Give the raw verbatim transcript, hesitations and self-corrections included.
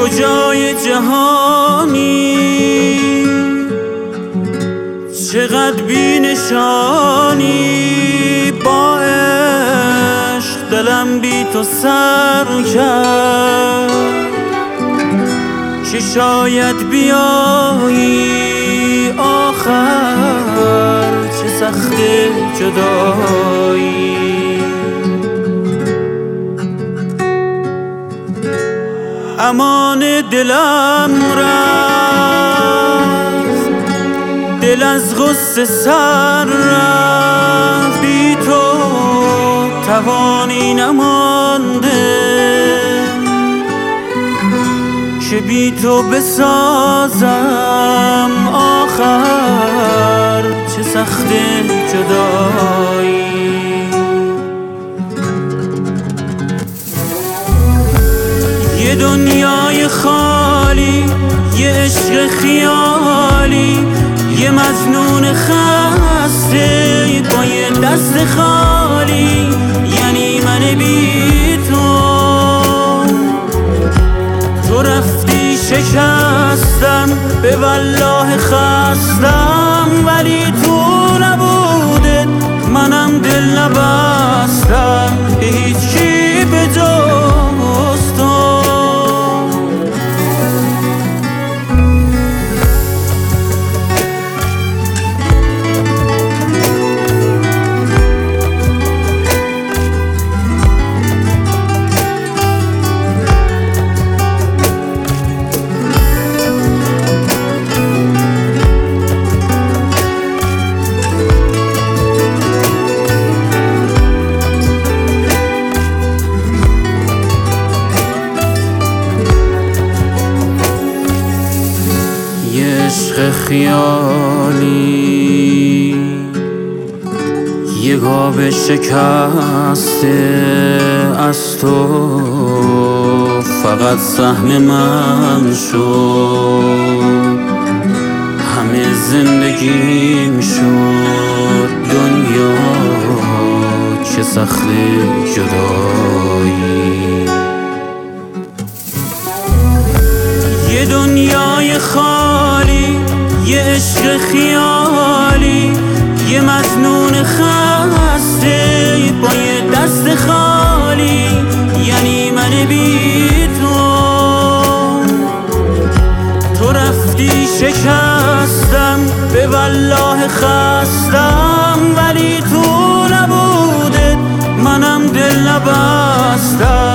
کجای جهانی چقدر بی نشانی، با عشق دلم بی تو سر کرد که شاید بیایی آخر، چه سخت جدایی. امان دلم رفت، دل از غصه سر رفت، بی تو توانی نمانده که بی تو بسازم آخر، چه سخت جدایی. یه دنیای خالی، یه عشق خیالی، یه مجنون خسته با یه دست خالی، یعنی من بی تو. تو رفتی شکستم، به والله خستم، ولی تو نبوده منم دل نبستم به هیچی به جز تو. عشق خیالی، یه گاو شکسته از تو، فقط سهم من شد، همه زندگیم شد دنیا، چه سخت جدایی. یه دنیای خالی، یه عشق خیالی، یه مجنون خسته با یه دست خالی، یعنی من بی تو. تو رفتی شکستم، به والله خستم، ولی تو نبوده منم دل نبستم